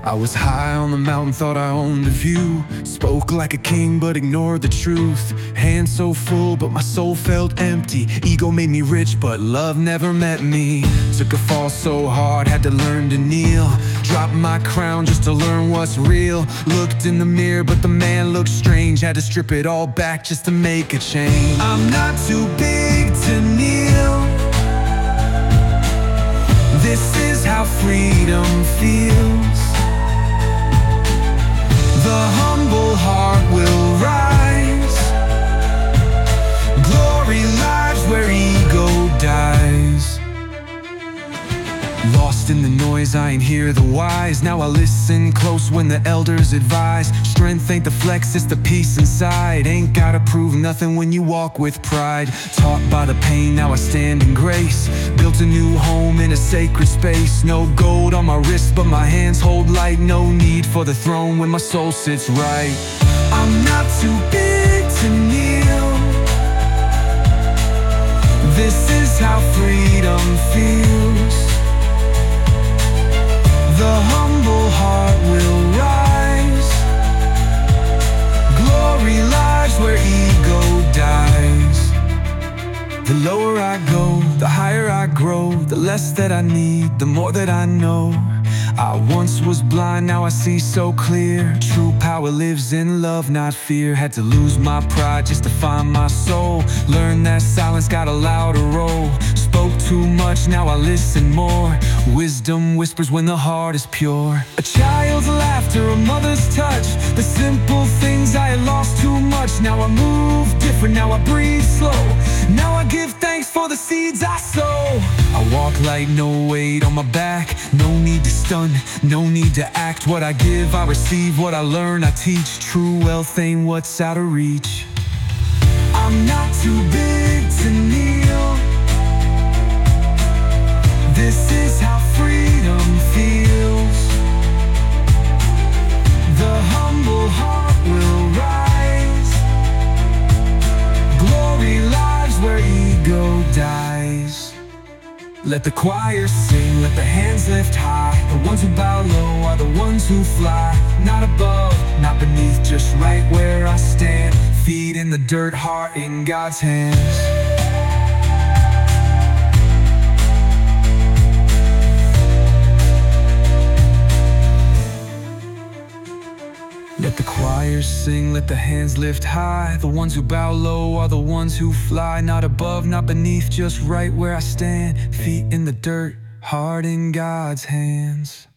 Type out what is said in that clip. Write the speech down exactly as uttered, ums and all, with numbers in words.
I was high on the mountain, thought I owned the view. Spoke like a king, but ignored the truth. Hands so full, but my soul felt empty. Ego made me rich, but love never met me. Took a fall so hard, had to learn to kneel. Dropped my crown just to learn what's real. Looked in the mirror, but the man looked strange. Had to strip it all back just to make a change. I'm not too big to kneel. This is how freedom feels. The humble heart will rise. Glory lives where ego dies. Lost in the noise, I ain't hear the wise. Now I listen close when the elders advise. Strength ain't the flex, it's the peace inside. Ain't gotta prove nothing when you walk with pride. Taught by the pain, now I stand in grace. Built a new home in a sacred space. No gold on my wrist, but my hands hold light. No need for the throne when my soul sits right. I'm not too big to kneel. This is how freedom feels. The humble heart will rise. Glory lies where ego dies. The lower I go, the higher I grow. The less that I need, the more that I know. I once was blind, now I see so clear. True power lives in love, not fear. Had to lose my pride just to find my soul. Learned that silence got a louder role. Spoke too much, now I listen more. Wisdom whispers when the heart is pure. A child's laughter, a mother's touch. The simple things I had lost too much. Now I move different, now I breathe slow. Now I give thanks for the seeds I sow. I walk like no weight on my back. No need to stun, no need to act. What I give, I receive. What I learn, I teach. True wealth ain't what's out of reach. I'm not too big to kneel. This is how freedom feels. The humble heart will rise. Glory lives where ego dies. Let the choir sing, let the hands lift high. The ones who bow low are the ones who fly. Not above, not beneath, just right where I stand. Feet in the dirt, heart in God's hands. Let the choir sing, let the hands lift high. The ones who bow low are the ones who fly. Not above, not beneath, just right where I stand. Feet in the dirt, heart in God's hands.